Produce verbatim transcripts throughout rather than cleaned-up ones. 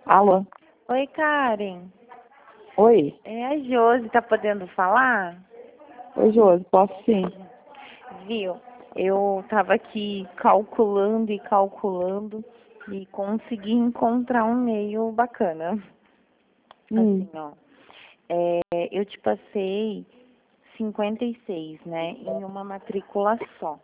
Alô? Oi, Karen. Oi. É a Josi, tá podendo falar? Oi, Josi, posso sim. Viu? Eu tava aqui calculando e calculando e consegui encontrar um meio bacana. Hum. Assim, ó. É, eu te passei cinquenta e seis, né? Em uma matrícula só.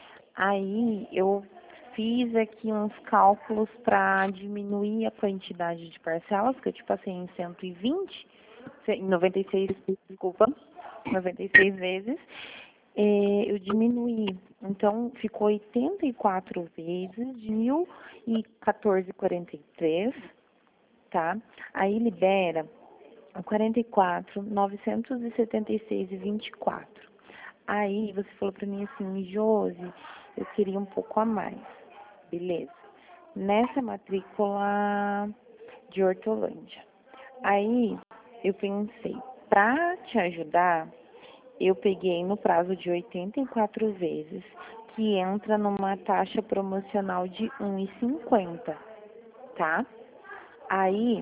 Aí eu fiz aqui uns cálculos para diminuir a quantidade de parcelas, que eu te passei em cento e vinte, em noventa e seis, desculpa, noventa e seis vezes. É, eu diminuí, então ficou oitenta e quatro vezes de mil e quatorze vírgula quarenta e três, tá? Aí libera quarenta e quatro, novecentos e setenta e seis e vinte e quatro. Aí você falou pra mim assim, Josi, eu queria um pouco a mais. Beleza. Nessa matrícula de Hortolândia. Aí eu pensei, pra te ajudar, eu peguei no prazo de oitenta e quatro vezes, que entra numa taxa promocional de um e cinquenta, tá? Aí,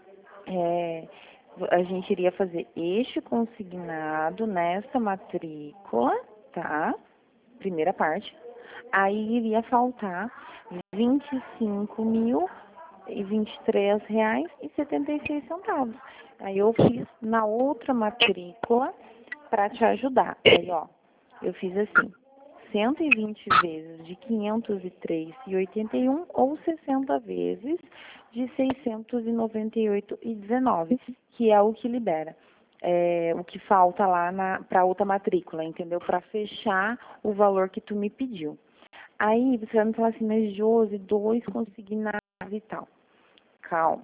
é, a gente iria fazer este consignado nessa matrícula, tá? Primeira parte. Aí iria faltar vinte e cinco mil e vinte e três reais e setenta e seis centavos. Aí eu fiz na outra matrícula para te ajudar. Aí, ó, eu fiz assim, cento e vinte vezes de quinhentos e três e oitenta e um ou sessenta vezes de seiscentos e noventa e oito e dezenove, que é o que libera. É, o que falta lá para outra matrícula, entendeu? Para fechar o valor que tu me pediu. Aí você vai me falar assim, mas Josi, dois consignados e tal. Calma.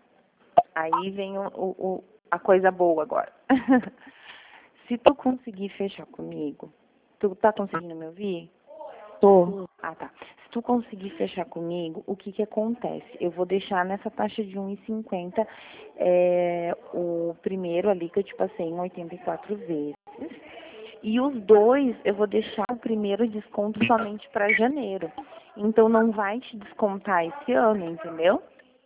Aí vem o, o, o, a coisa boa agora. Se tu conseguir fechar comigo, tu tá conseguindo me ouvir? Tô. Ah, tá. Se tu conseguir fechar comigo, o que que acontece? Eu vou deixar nessa taxa de um e cinquenta é, o primeiro ali que eu te passei em oitenta e quatro vezes. E os dois, eu vou deixar o primeiro desconto somente para janeiro. Então, não vai te descontar esse ano, entendeu?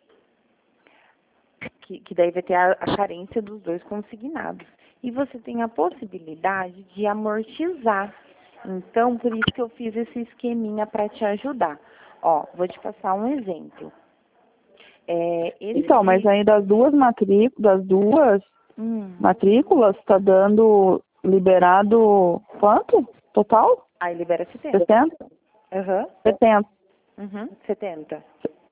Que, que daí vai ter a, a carência dos dois consignados. E você tem a possibilidade de amortizar. Então, por isso que eu fiz esse esqueminha para te ajudar. Ó, vou te passar um exemplo. É, esse Então, mas aí das duas matrículas, das duas hum, matrículas, tá dando liberado quanto? Total? aí libera setenta. sessenta? Aham. setenta. Uhum, setenta.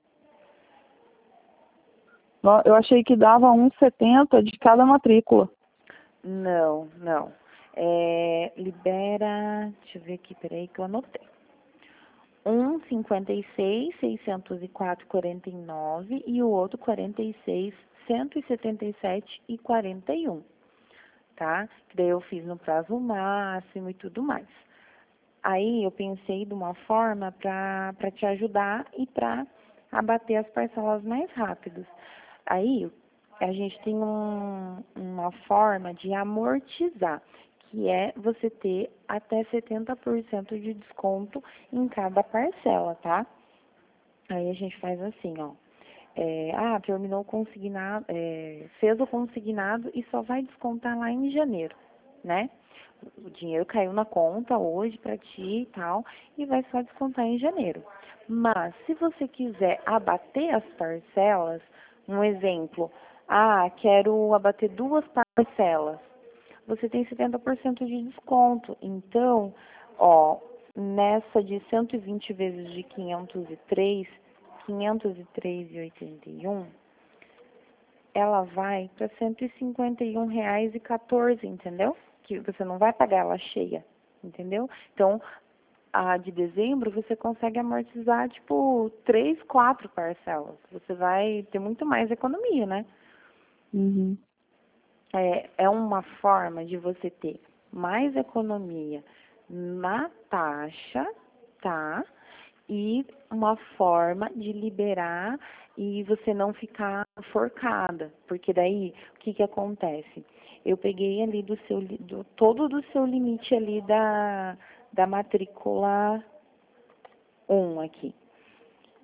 No- Eu achei que dava um e setenta de cada matrícula. Não, não. É, libera, deixa eu ver aqui, peraí que eu anotei. Um cinquenta e seis, seiscentos e quatro, quarenta e nove e o outro quarenta e seis, cento e setenta e sete e quarenta e um, tá? Que daí eu fiz no prazo máximo e tudo mais. Aí eu pensei de uma forma para para te ajudar e para abater as parcelas mais rápidos. Aí a gente tem um, uma forma de amortizar, que é você ter até setenta por cento de desconto em cada parcela, tá? Aí a gente faz assim, ó. É, ah, terminou o consignado, é, fez o consignado e só vai descontar lá em janeiro, né? O dinheiro caiu na conta hoje para ti e tal, e vai só descontar em janeiro. Mas, se você quiser abater as parcelas, um exemplo, ah, quero abater duas parcelas, você tem setenta por cento de desconto. Então, ó, nessa de cento e vinte vezes de quinhentos e três, quinhentos e três e oitenta e um, ela vai para cento e cinquenta e um reais e quatorze, entendeu? Que você não vai pagar ela cheia, entendeu? Então, a de dezembro você consegue amortizar tipo três, quatro parcelas. Você vai ter muito mais economia, né? Uhum. É, é uma forma de você ter mais economia na taxa, tá? E uma forma de liberar e você não ficar forcada, porque daí o que que acontece? Eu peguei ali do seu do, todo do seu limite ali da da matrícula um aqui,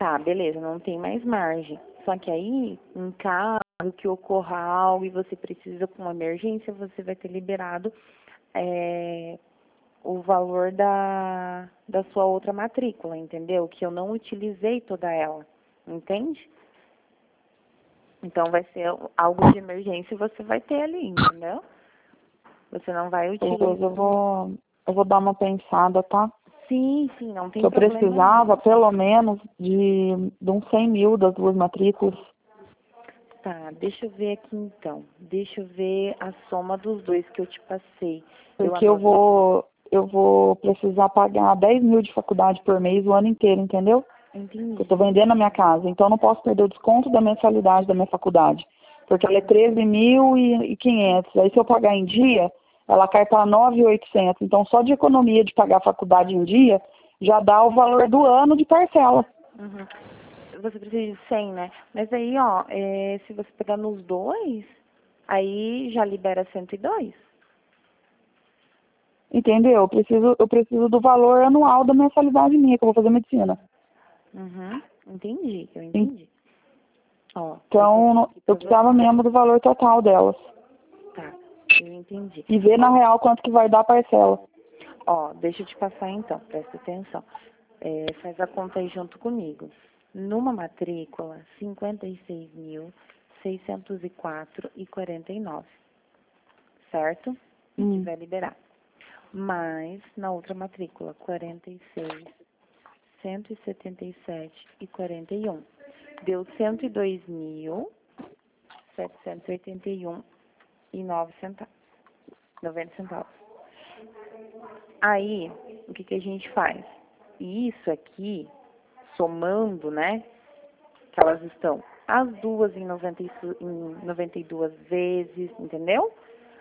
Tá, beleza, não tem mais margem. Só que aí, em caso que ocorra algo e você precisa com uma emergência, você vai ter liberado é, o valor da, da sua outra matrícula, entendeu? Que eu não utilizei toda ela, entende? Então, vai ser algo de emergência e você vai ter ali, entendeu? Você não vai utilizar. Beleza, eu vou, eu vou dar uma pensada, tá? Sim, sim, não tem Que eu problema precisava, nenhum. pelo menos, de, de uns cem mil das duas matrículas. Tá, deixa eu ver aqui então. Deixa eu ver a soma dos dois que eu te passei. Porque eu, anotei. vou, eu vou precisar pagar dez mil de faculdade por mês o ano inteiro, entendeu? Entendi. Eu estou vendendo a minha casa, então eu não posso perder o desconto da mensalidade da minha faculdade. Porque ela é treze mil e quinhentos. Aí se eu pagar em dia, ela cai para nove mil e oitocentos. Então só de economia de pagar a faculdade em dia, já dá o valor do ano de parcela. Uhum. Você precisa de cem, né? Mas aí, ó, é, se você pegar nos dois, aí já libera cento e dois. Entendeu? Eu preciso, eu preciso do valor anual da mensalidade minha, que eu vou fazer medicina. Uhum. Entendi, eu entendi. Ó, Então, não- eu precisava mesmo do valor total delas. tá, eu entendi. E ver na real quanto que vai dar a parcela. Ó, deixa eu te passar então, presta atenção. É, faz a conta aí junto comigo. Numa matrícula, cinquenta e seis mil, seiscentos e quatro e quarenta e nove, certo? Hum. Que vai liberar. Mais, na outra matrícula, quarenta e seis, cento e setenta e sete e quarenta e um. Deu cento e dois mil, setecentos e oitenta e um e nove centavos, noventa centavos. Aí, o que que a gente faz? Isso aqui, somando, né, que elas estão as duas em noventa e su- em noventa e duas vezes, entendeu?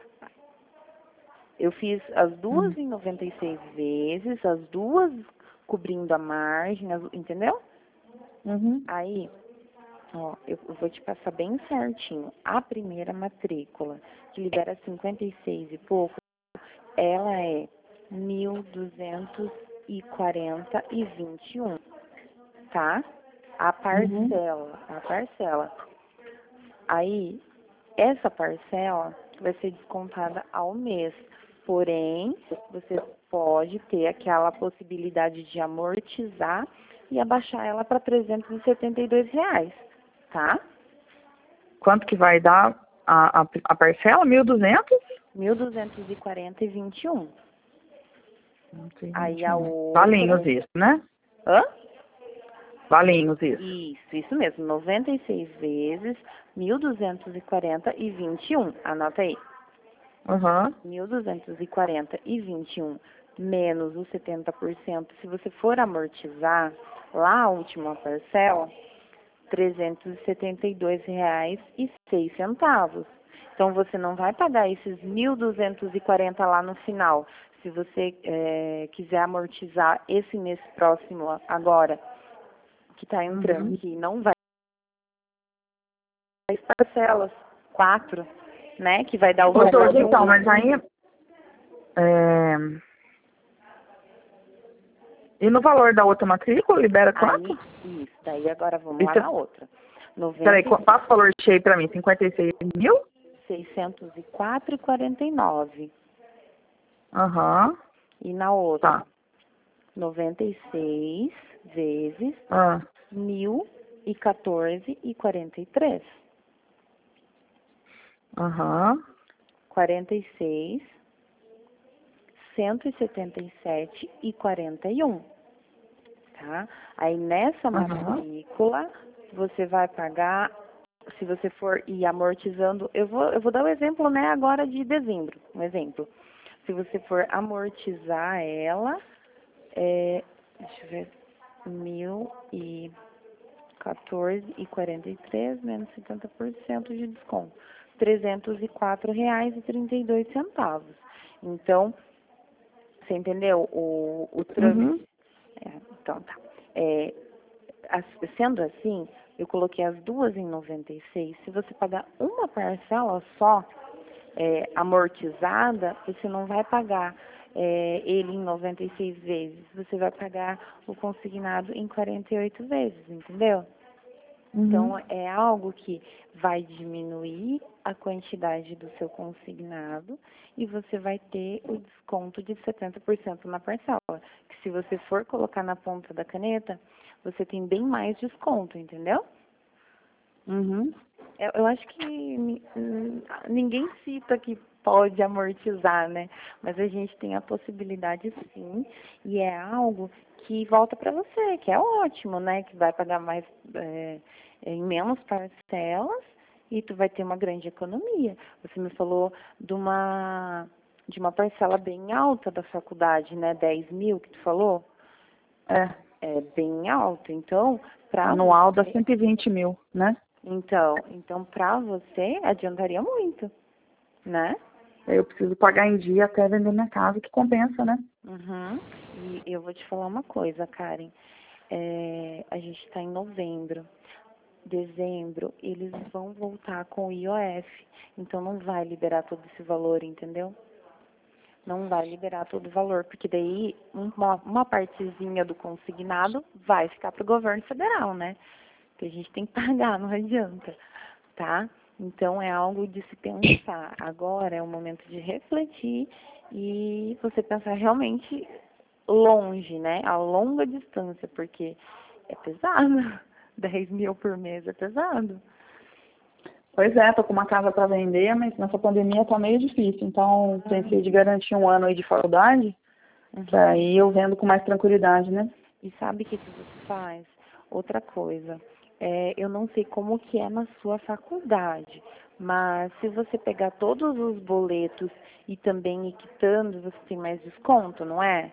Eu fiz as duas Uhum. em noventa e seis vezes, as duas cobrindo a margem, as- entendeu? Uhum. Aí, ó, eu, eu vou te passar bem certinho. A primeira matrícula, que libera cinquenta e seis e pouco, ela é mil duzentos e quarenta e vinte e um, tá? A Uhum. parcela, a parcela. Aí, essa parcela vai ser descontada ao mês. Porém, você pode ter aquela possibilidade de amortizar e abaixar ela para trezentos e setenta e dois reais, tá? Quanto que vai dar a, a, a parcela? mil e duzentos? mil duzentos e quarenta e vinte e um. Aí a outra... Valinhos isso, né? Hã? Valinhos isso. Isso, isso mesmo. noventa e seis vezes mil duzentos e quarenta e vinte e um. Anota aí. Uhum. mil duzentos e quarenta e vinte e um menos os setenta por cento. Se você for amortizar lá a última parcela, trezentos e setenta e dois reais e seis centavos. Então, você não vai pagar esses mil duzentos e quarenta lá no final. Se você é, quiser amortizar esse mês próximo agora, que está entrando, Uhum. que não vai as parcelas, quatro, né? Que vai dar o Ô, valor Jorge, de um. então, mas aí... É... E no valor da outra matrícula, libera quanto? Aí, isso. Daí agora vamos lá Isso, na outra. peraí, noventa, qu- passa o valor cheio pra mim, cinquenta e seis mil? seiscentos e quatro e quarenta e nove. Aham, E na outra, tá. noventa e seis vezes Ah, mil e quatorze e quarenta e três. Aham, quarenta e seis, cento e setenta e sete e quarenta e um. Tá? Aí nessa aham. matrícula, você vai pagar, se você for ir amortizando, eu vou, eu vou dar o exemplo, né, agora de dezembro, um exemplo. Se você for amortizar ela, é, deixa eu ver, mil e quatorze e quarenta e três menos cinquenta por cento de desconto, trezentos e quatro reais e trinta e dois centavos. Então, você entendeu? O, o Uhum. trâmite. É, então tá. É, as- sendo assim, eu coloquei as duas em noventa e seis. Se você pagar uma parcela só, é, amortizada, você não vai pagar é, ele em noventa e seis vezes, você vai pagar o consignado em quarenta e oito vezes, entendeu? Uhum. Então, é algo que vai diminuir a quantidade do seu consignado e você vai ter o desconto de setenta por cento na parcela. Que se você for colocar na ponta da caneta, você tem bem mais desconto, entendeu? Uhum. Eu, eu acho que ni- hum, ninguém cita que pode amortizar, né? Mas a gente tem a possibilidade sim, e é algo que volta para você, que é ótimo, né? Que vai pagar mais é, em menos parcelas e tu vai ter uma grande economia. Você me falou de uma de uma parcela bem alta da faculdade, né? dez mil que tu falou? É. É bem alto. Então, para Anual dá você, cento e vinte mil, né? então, então para você adiantaria muito, né? Eu preciso pagar em dia até vender minha casa, que compensa, né? Uhum. E eu vou te falar uma coisa, Karen. É, a gente está em novembro. Dezembro, eles vão voltar com o I O F. Então não vai liberar todo esse valor, entendeu? Não vai liberar todo o valor, porque daí uma, uma partezinha do consignado vai ficar para o governo federal, né? Que a gente tem que pagar, não adianta, tá? Então é algo de se pensar. Agora é o momento de refletir e você pensar realmente longe, né? A longa distância, porque é pesado. dez mil por mês é pesado. Pois é, tô com uma casa para vender, mas nessa pandemia tá meio difícil. Então, pensei de garantir um ano aí de faculdade, Uhum. que aí eu vendo com mais tranquilidade, né? E sabe o que que você faz? Outra coisa, é, eu não sei como que é na sua faculdade, mas se você pegar todos os boletos e também ir quitando, você tem mais desconto, não é?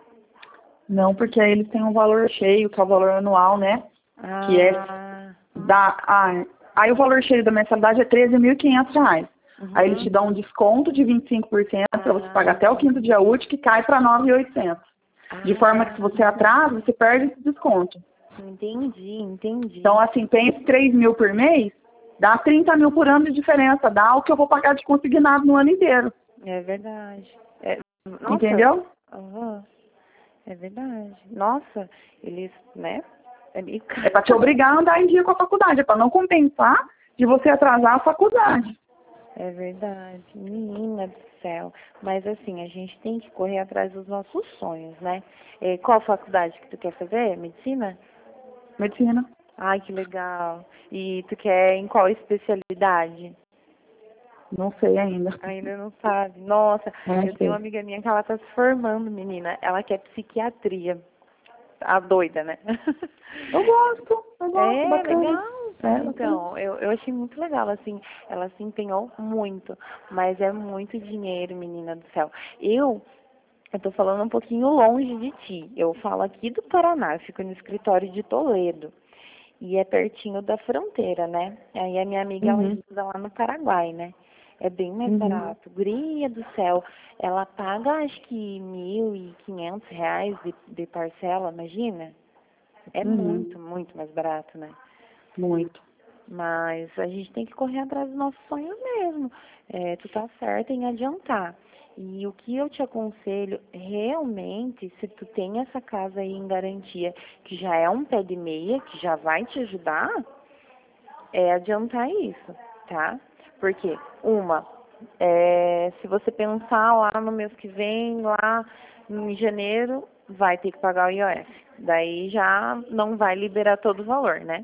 Não, porque aí eles têm um valor cheio, que é o valor anual, né? Que é Ah, da. Ah, aí o valor cheio da mensalidade é treze mil e quinhentos reais. uhum. Aí eles te dão um desconto de vinte e cinco por cento para você pagar Ah, até o quinto dia útil, que cai para nove mil e oitocentos. De forma que se você atrasa, você perde esse desconto. entendi, entendi. Então, assim, tem esses três mil por mês, dá trinta mil por ano de diferença, dá o que eu vou pagar de consignado no ano inteiro. É verdade. É, nossa, Entendeu? aham, é verdade. Nossa, eles, né? É meio É para te caro. obrigar a andar em dia com a faculdade, é para não compensar de você atrasar a faculdade. É verdade, menina do céu. Mas assim, a gente tem que correr atrás dos nossos sonhos, né? Eh, qual faculdade que tu quer fazer? Medicina? Medicina. Ai, que legal. E tu quer em qual especialidade? Não sei ainda. Ainda não sabe. Nossa, Não eu tenho uma sei. amiga minha que ela tá se formando, menina. Ela quer psiquiatria. A doida, né? Eu gosto, eu gosto, É, bacana. legal. É, bacana. Então, eu, eu achei muito legal, assim, ela se empenhou muito, mas é muito dinheiro, menina do céu. Eu, eu tô falando um pouquinho longe de ti. Eu falo aqui do Paraná, eu fico no escritório de Toledo. E é pertinho da fronteira, né? Aí a minha amiga, ela Uhum. estuda lá no Paraguai, né? É bem mais Uhum. barato. Guria do céu, ela paga acho que mil e quinhentos reais de, de parcela, imagina? É Uhum. muito, muito mais barato, né? Muito. Mas a gente tem que correr atrás dos nossos sonhos mesmo. É, tu tá certa em adiantar. E o que eu te aconselho, realmente, se tu tem essa casa aí em garantia, que já é um pé de meia, que já vai te ajudar, é adiantar isso, tá? Porque, uma, é, se você pensar lá no mês que vem, lá em janeiro, vai ter que pagar o I O F. Daí já não vai liberar todo o valor, né?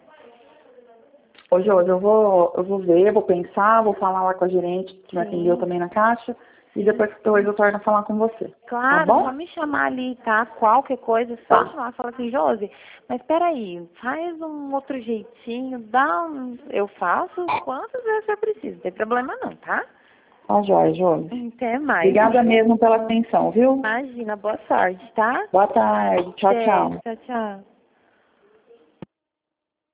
Hoje, hoje eu vou, eu vou ver, vou pensar, vou falar lá com a gerente que me atendeu Sim. também na caixa. E Sim. depois que hoje eu torno a falar com você. Tá Claro, só bom? me chamar ali, tá? Qualquer coisa, só Tá. chamar, fala assim, Josi, mas peraí, faz um outro jeitinho, dá um... Eu faço quantas vezes você precisa, não tem problema não, tá? Tá jóia, Josi. Até mais. Obrigada mesmo pela atenção, viu? Imagina, boa sorte, tá? Boa tarde. Tchau, Beijo, tchau. tchau, tchau.